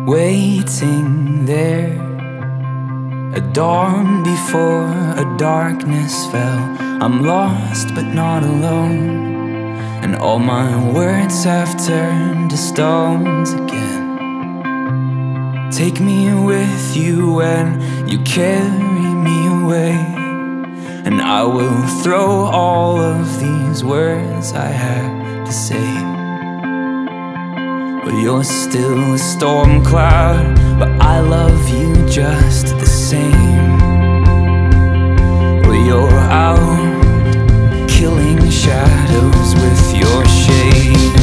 waiting there. A dawn before a darkness fell. I'm lost but not alone, and all my words have turned to stones again. Take me with you when you carry me away, and I will throw all of these words I have to say. Well, you're still a storm cloud, but I love you just the same. Well, you're out killing shadows with your shade.